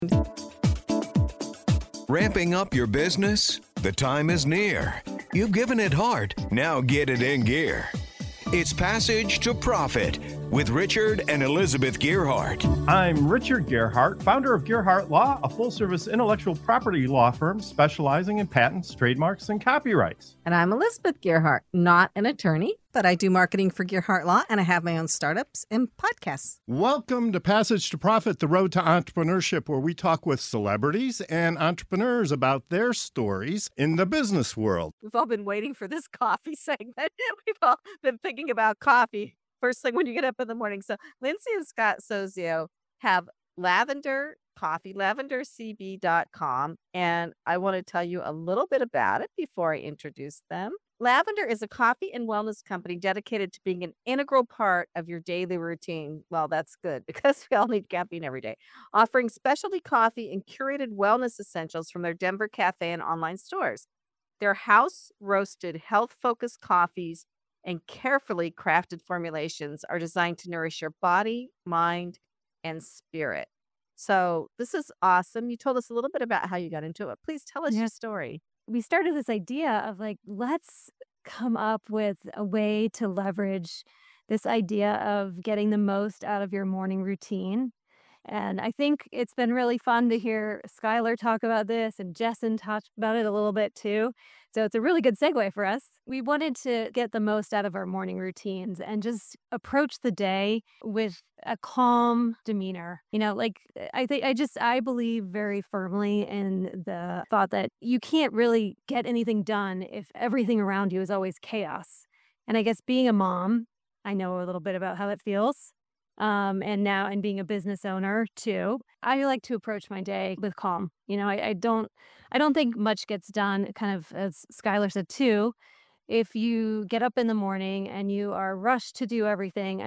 Ramping up your business? The time is near. You've given it heart. Now get it in gear. It's Passage to Profit with Richard and Elizabeth Gearhart. I'm Richard Gearhart, founder of Gearhart Law, a full-service intellectual property law firm specializing in patents, trademarks, and copyrights. And I'm Elizabeth Gearhart, not an attorney, but I do marketing for Gearhart Law, and I have my own startups and podcasts. Welcome to Passage to Profit, the road to entrepreneurship, where we talk with celebrities and entrepreneurs about their stories in the business world. We've all been waiting for this coffee segment. We've all been thinking about coffee first thing when you get up in the morning. So Lindsay and Scott Sozio have lavender coffee, lavendercb.com. And I want to tell you a little bit about it before I introduce them. Lavender is a coffee and wellness company dedicated to being an integral part of your daily routine. Well, that's good because we all need caffeine every day. Offering specialty coffee and curated wellness essentials from their Denver cafe and online stores. Their house-roasted, health-focused coffees and carefully crafted formulations are designed to nourish your body, mind, and spirit. So this is awesome. You told us a little bit about how you got into it. Please tell us your story. We started this idea of let's come up with a way to leverage this idea of getting the most out of your morning routine. And I think it's been really fun to hear Skylar talk about this and Jessen talk about it a little bit too. So it's a really good segue for us. We wanted to get the most out of our morning routines and just approach the day with a calm demeanor. I believe very firmly in the thought that you can't really get anything done if everything around you is always chaos. And I guess being a mom, I know a little bit about how that feels. And being a business owner too, I like to approach my day with calm. I don't think much gets done, kind of as Skylar said too. If you get up in the morning and you are rushed to do everything,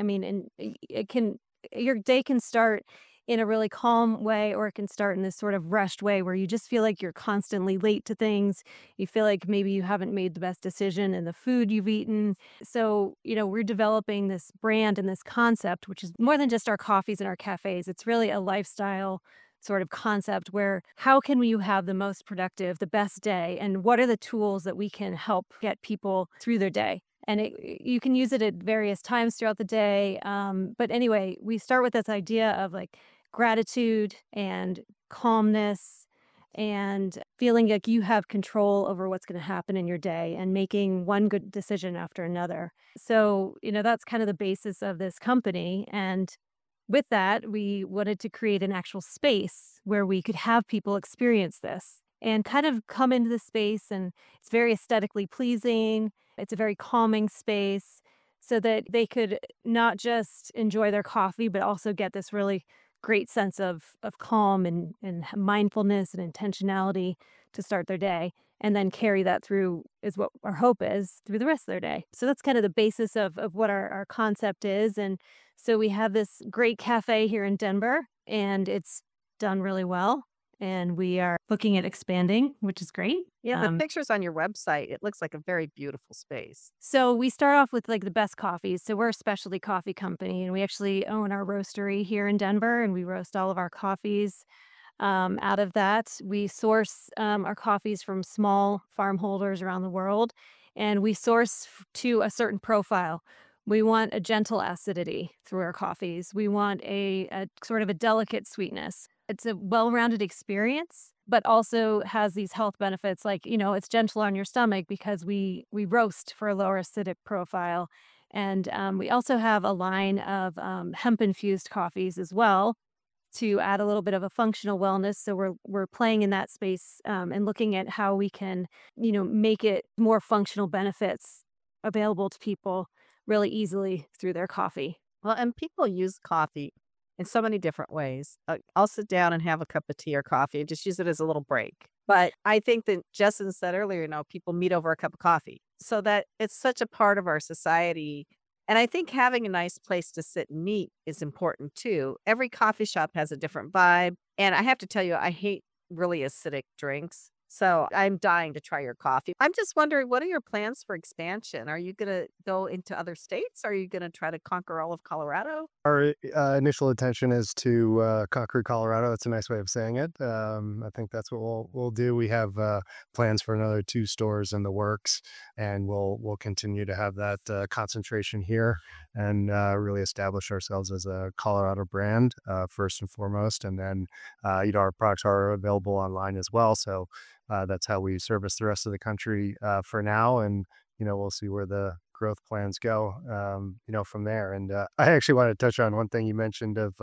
your day can start in a really calm way, or it can start in this sort of rushed way where you just feel like you're constantly late to things. You feel like maybe you haven't made the best decision in the food you've eaten. So, we're developing this brand and this concept, which is more than just our coffees and our cafes. It's really a lifestyle sort of concept where how can you have the most productive, the best day, and what are the tools that we can help get people through their day? And you can use it at various times throughout the day. But anyway, we start with this idea of gratitude and calmness and feeling like you have control over what's going to happen in your day and making one good decision after another. So, that's kind of the basis of this company. And with that, we wanted to create an actual space where we could have people experience this and kind of come into the space, and it's very aesthetically pleasing. It's a very calming space so that they could not just enjoy their coffee, but also get this really great sense of calm and mindfulness and intentionality to start their day, and then carry that through, is what our hope is, through the rest of their day. So that's kind of the basis of what our concept is. And so we have this great cafe here in Denver, and it's done really well. And we are looking at expanding, which is great. Yeah, the pictures on your website, it looks like a very beautiful space. So we start off with the best coffees. So we're a specialty coffee company, and we actually own our roastery here in Denver, and we roast all of our coffees. Out of that, we source our coffees from small farm holders around the world, and we source to a certain profile. We want a gentle acidity through our coffees. We want a sort of a delicate sweetness. It's a well-rounded experience, but also has these health benefits. It's gentle on your stomach because we roast for a lower acidic profile. And we also have a line of hemp-infused coffees as well to add a little bit of a functional wellness. So we're playing in that space and looking at how we can, make it more functional benefits available to people really easily through their coffee. Well, and people use coffee in so many different ways. I'll sit down and have a cup of tea or coffee and just use it as a little break. But I think that Jessen said earlier, people meet over a cup of coffee. So that it's such a part of our society. And I think having a nice place to sit and meet is important too. Every coffee shop has a different vibe. And I have to tell you, I hate really acidic drinks. So I'm dying to try your coffee. I'm just wondering, what are your plans for expansion? Are you going to go into other states? Are you going to try to conquer all of Colorado? Our initial intention is to conquer Colorado. It's a nice way of saying it. I think that's what we'll do. We have plans for another 2 stores in the works, and we'll continue to have that concentration here and really establish ourselves as a Colorado brand first and foremost. And then our products are available online as well. So that's how we service the rest of the country for now. And we'll see where the growth plans go, from there. And I actually want to touch on one thing you mentioned of,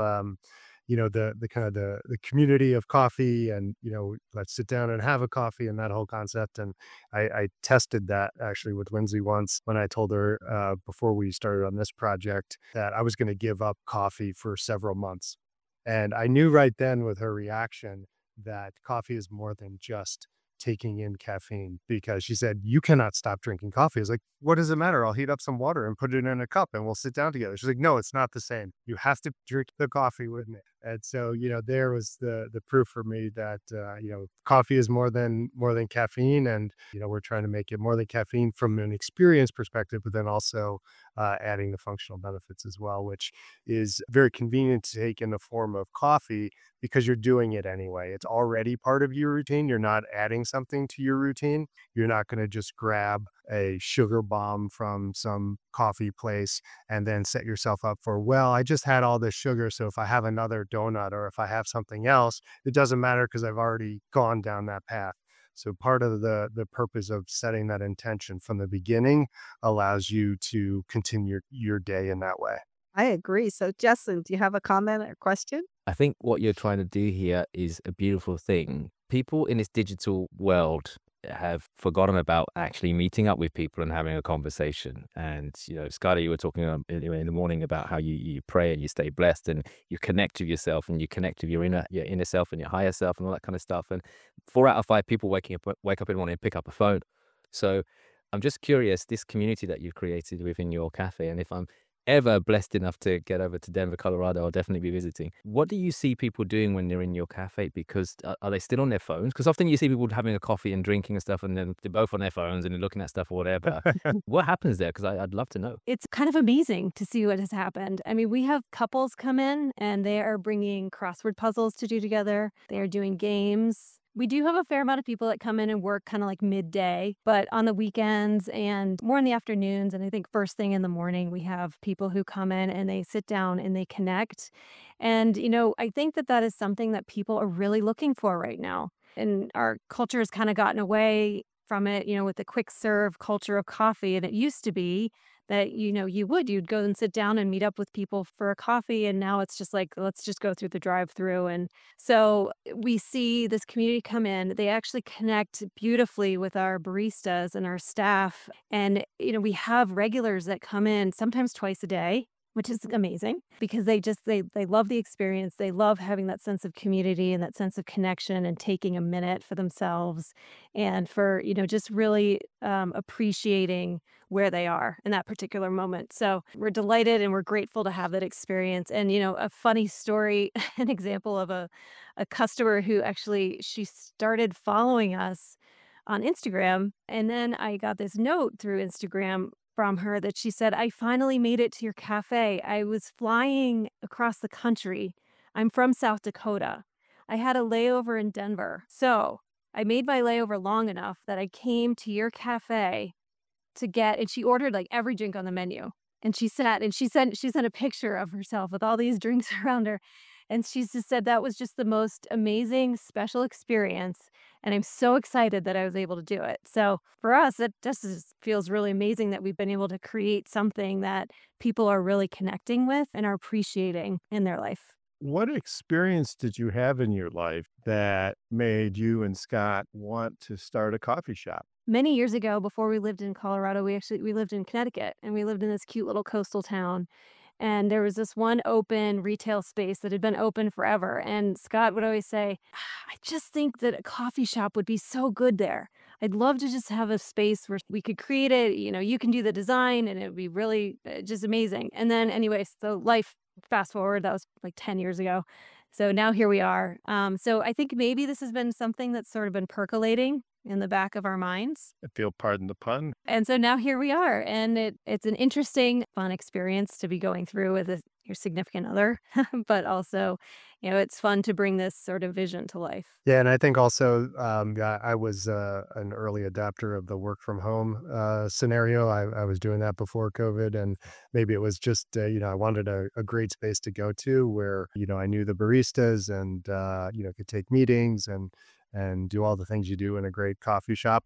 the kind of the community of coffee and, let's sit down and have a coffee and that whole concept. And I tested that actually with Lindsay once when I told her before we started on this project that I was going to give up coffee for several months. And I knew right then with her reaction that coffee is more than just taking in caffeine, because she said, "You cannot stop drinking coffee." I was like, "What does it matter? I'll heat up some water and put it in a cup and we'll sit down together." She's like, "No, it's not the same. You have to drink the coffee with me." And so, there was the proof for me that, coffee is more than caffeine. And, we're trying to make it more than caffeine from an experience perspective, but then also adding the functional benefits as well, which is very convenient to take in the form of coffee because you're doing it anyway. It's already part of your routine. You're not adding something to your routine. You're not going to just grab a sugar bomb from some coffee place and then set yourself up for, well, I just had all this sugar, so if I have another donut or if I have something else, it doesn't matter because I've already gone down that path. So part of the purpose of setting that intention from the beginning allows you to continue your day in that way. I agree. So, Justin, do you have a comment or question? I think what you're trying to do here is a beautiful thing. People in this digital world have forgotten about actually meeting up with people and having a conversation. And, Scotty, you were talking in the morning about how you pray and you stay blessed and you connect with yourself and you connect with your inner self and your higher self and all that kind of stuff. And 4 out of 5 people wake up in the morning and pick up a phone. So I'm just curious, this community that you've created within your cafe, and if I'm ever blessed enough to get over to Denver, Colorado, I'll definitely be visiting. What do you see people doing when they're in your cafe? Because are they still on their phones? Because often you see people having a coffee and drinking and stuff, and then they're both on their phones and they're looking at stuff or whatever. What happens there? Because I'd love to know. It's kind of amazing to see what has happened. I mean, we have couples come in and they are bringing crossword puzzles to do together. They are doing games. We do have a fair amount of people that come in and work kind of like midday, but on the weekends and more in the afternoons. And I think first thing in the morning, we have people who come in and they sit down and they connect. And, I think that is something that people are really looking for right now. And our culture has kind of gotten away from it, with the quick serve culture of coffee. And it used to be that, you'd go and sit down and meet up with people for a coffee. And now it's just like, let's just go through the drive-through. And so we see this community come in. They actually connect beautifully with our baristas and our staff. And, we have regulars that come in sometimes twice a day, which is amazing because they love the experience. They love having that sense of community and that sense of connection and taking a minute for themselves and for, just really appreciating where they are in that particular moment. So we're delighted and we're grateful to have that experience. And, a funny story, an example of a customer who actually, she started following us on Instagram. And then I got this note through Instagram from her that she said, "I finally made it to your cafe. I was flying across the country. I'm from South Dakota. I had a layover in Denver. So I made my layover long enough that I came to your cafe to get," and she ordered like every drink on the menu. And she sat and she sent a picture of herself with all these drinks around her. And she just said that was just the most amazing, special experience. And I'm so excited that I was able to do it. So for us, it just feels really amazing that we've been able to create something that people are really connecting with and are appreciating in their life. What experience did you have in your life that made you and Scott want to start a coffee shop? Many years ago, before we lived in Colorado, we lived in Connecticut, and we lived in this cute little coastal town. And there was this one open retail space that had been open forever. And Scott would always say, "I just think that a coffee shop would be so good there. I'd love to just have a space where we could create it. You can do the design and it would be really just amazing." And then anyway, so life, fast forward, that was like 10 years ago. So now here we are. So I think maybe this has been something that's sort of been percolating in the back of our minds. I feel, pardon the pun. And so now here we are. And it's an interesting, fun experience to be going through with your significant other. But also, it's fun to bring this sort of vision to life. Yeah, and I think also I was an early adapter of the work from home scenario. I was doing that before COVID, and maybe it was just I wanted a great space to go to where I knew the baristas and could take meetings and do all the things you do in a great coffee shop.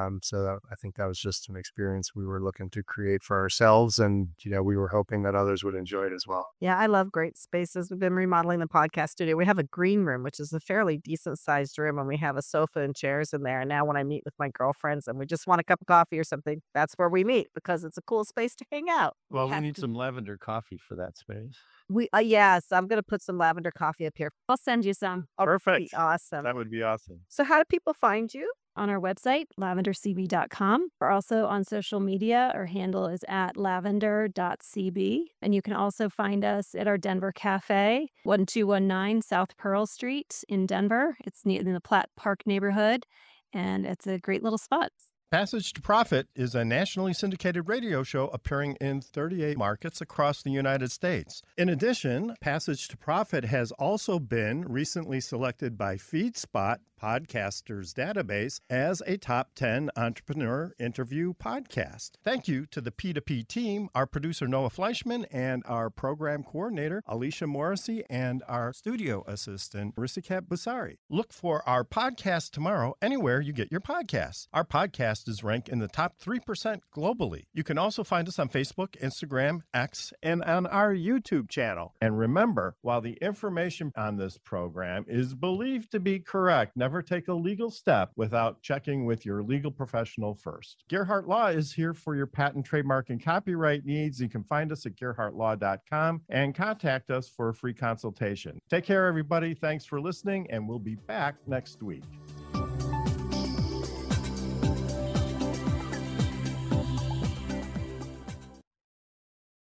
I think that was just an experience we were looking to create for ourselves, and we were hoping that others would enjoy it as well. Yeah, I love great spaces. We've been remodeling the podcast studio. We have a green room, which is a fairly decent sized room, and we have a sofa and chairs in there. And now when I meet with my girlfriends and we just want a cup of coffee or something, that's where we meet because it's a cool space to hang out. Well, we have need to- some lavender coffee for that space. Yes, I'm going to put some lavender coffee up here. I'll send you some Oh, that'd Perfect. be awesome. That would be awesome. So how do people find you? on our website, lavendercb.com. We're also on social media. Our handle is at lavender.cb. And you can also find us at our Denver Cafe, 1219 South Pearl Street in Denver. It's in the Platt Park neighborhood, and it's a great little spot. Passage to Profit is a nationally syndicated radio show appearing in 38 markets across the United States. In addition, Passage to Profit has also been recently selected by FeedSpot Podcasters Database as a top 10 entrepreneur interview podcast. Thank you to the P2P team, our producer Noah Fleischman, and our program coordinator Alicia Morrissey, and our studio assistant Risikat Busari. Look for our podcast tomorrow anywhere you get your podcasts. Our podcast is ranked in the top 3% globally. You can also find us on Facebook, Instagram, X, and on our YouTube channel. And remember, while the information on this program is believed to be correct, never take a legal step without checking with your legal professional first. Gerhardt Law is here for your patent, trademark, and copyright needs. You can find us at gerhardtlaw.com and contact us for a free consultation. Take care, everybody. Thanks for listening, and we'll be back next week.